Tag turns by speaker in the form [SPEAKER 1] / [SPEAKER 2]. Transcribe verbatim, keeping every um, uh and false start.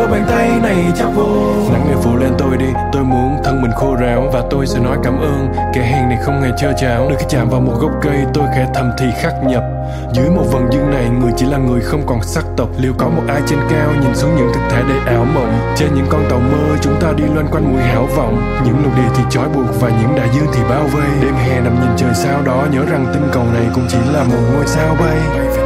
[SPEAKER 1] đưa bàn tay này chắp vô. Nắng ngày phủ lên tôi đi, tôi muốn thân mình khô ráo, và tôi sẽ nói cảm ơn kẻ hèn này không hề trơ tráo. Đôi khi chạm vào một gốc cây, tôi khẽ thầm thì khắc nhập. Dưới một vầng dương này, người chỉ là người không còn sắc tộc. Liệu có một ai trên cao nhìn xuống những thực thể đầy ảo mộng? Trên những con tàu mơ, chúng ta đi loanh quanh mùi hão vọng. Những lục địa thì trói buộc và những đại dương thì bao vây. Đêm hè nằm nhìn trời sao đó, nhớ rằng tinh cầu này cũng chỉ là một ngôi sao bay.